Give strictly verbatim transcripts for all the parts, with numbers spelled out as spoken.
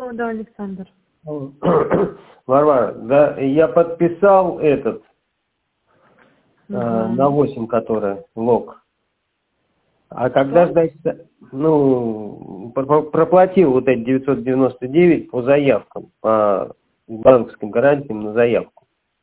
Алло, да, Александр. Варвара, да, я подписал этот Угу. э, на восемь, который лог. А когда Что? ждать, ну, про- проплатил вот эти девятьсот девяносто девять по заявкам, по банковским гарантиям на заявку.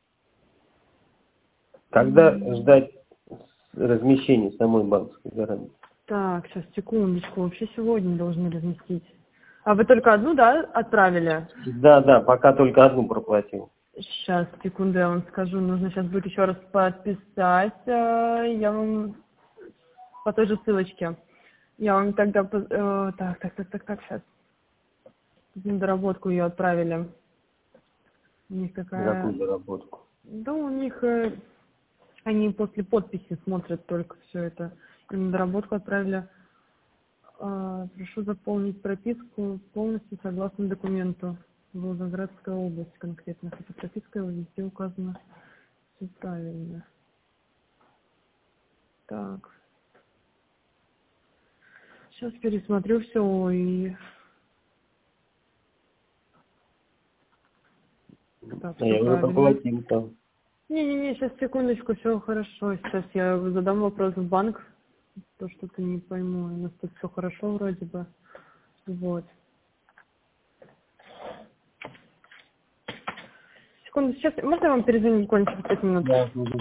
Когда ждать размещения самой банковской гарантии? Так, сейчас, секундочку. Вообще сегодня должны разместить. А вы только одну, да, отправили? Да, да, пока только одну проплатил. Сейчас, секунду, я вам скажу. Нужно сейчас будет еще раз подписать. э, Я вам по той же ссылочке. Я вам тогда... по- э, Так, так, так, так, так, сейчас. На доработку ее отправили. У них На какую такая... доработку? Да, у них... э, Они после подписи смотрят только все это. И на доработку отправили. А, Прошу заполнить прописку полностью согласно документу. Волгоградская область конкретно. Хотя прописка везде указана все правильно. Так. Сейчас пересмотрю все и... Так, А все я уже правильно. проплатил там. Не-не-не, сейчас секундочку, все хорошо. Сейчас я задам вопрос в банк. То что-то не пойму. У нас тут все хорошо вроде бы. Вот. Секунду, сейчас можно я вам перезвонить буквально через пять минут? Да.